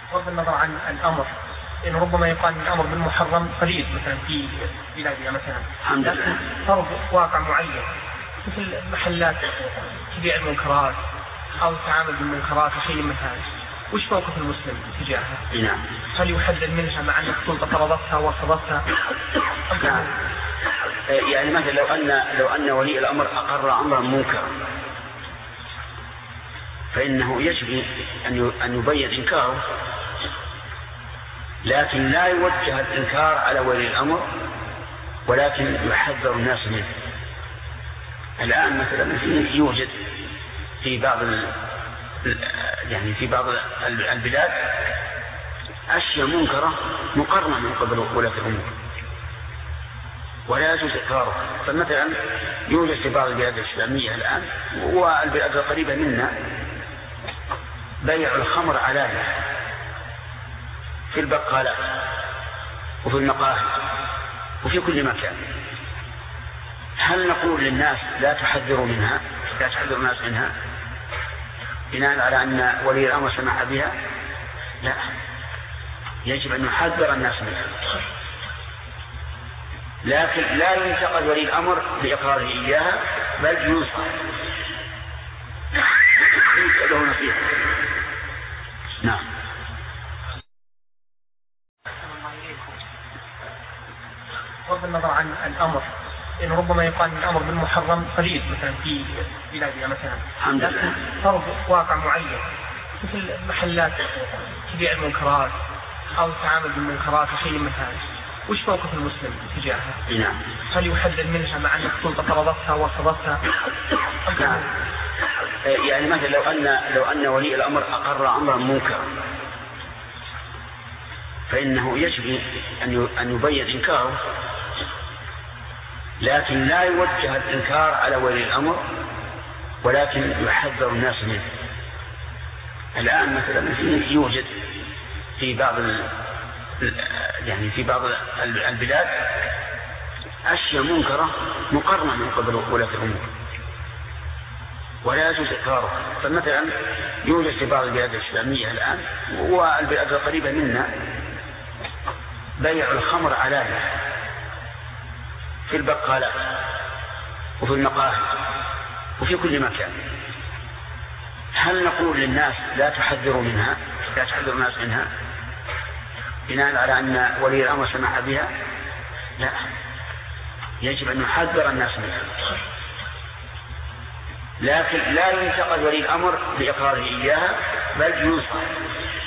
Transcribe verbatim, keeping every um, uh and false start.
بغض النظر عن الأمر، إن ربما يقال الأمر بالمحرم قليل مثلا في بلادنا مثلا، لكن فرض واقع معين مثل محلات تبيع المنكرات أو تعامل بالمنكرات وشيء من هذا، وش موقف المسلم تجاهها؟ نعم. هل يحذر منها مع أن السلطة فرضتها ورفضتها؟ نعم. يعني مثلا لو أن لو أن ولي الأمر أقر أمرا منكرا فإنه يجب أن يبين إنكاره، لكن لا يوجه الإنكار على ولي الأمر، ولكن يحذر الناس منه. الآن مثلا يوجد في بعض يعني في بعض البلاد أشياء منكرة مقرنة من قبل ولاة الأمور ولا يجوز إقراره. فمثلا يوجد في بعض البلاد الإسلامية الآن والبلاد القريبة منا بيع الخمر علانية في البقالات وفي المقاهي وفي كل مكان. هل نقول للناس لا تحذروا منها، لا تحذروا الناس منها بناء على أن ولي الأمر سمح بها؟ لا، يجب أن يحذر الناس منها، لكن لا ينتقد ولي الأمر بإقراره إياها، بل ينصح له نصيحة. نعم. بغض النظر عن الأمر، إن ربما يقال الأمر بالمحرم قليل مثلا في بلادنا مثلا، لكن فرض واقع معين مثل محلات تبيع المنكرات أو تعامل بالمنكرات وشيء من هذا، وش موقف المسلم تجاهها؟ نعم. هل يحذر منها مع أن السلطة فرضتها ورفضتها؟ نعم. يعني مثلا لو أن لو أن ولي الأمر أقر أمرا منكرا فإنه يجب أن يبين إنكاره، لكن لا يوجه الإنكار على ولي الأمر، ولكن يحذر الناس منه. الآن مثلا يوجد في بعض يعني في بعض البلاد أشياء منكرة مقرنة من قبل ولاة الأمور ولا يجوز إقراره. فمثلا يوجد في بعض البلاد الإسلامية الآن والبلاد القريبة منا بيع الخمر علانية في البقالات وفي المقاهي وفي كل مكان. هل نقول للناس لا تحذروا منها، لا تحذروا الناس منها بناء على أن ولي الأمر سمح بها؟ لا، يجب أن يحذر الناس منها، لكن لا ينتقد ولي الأمر بإقراره إياها، بل ينصح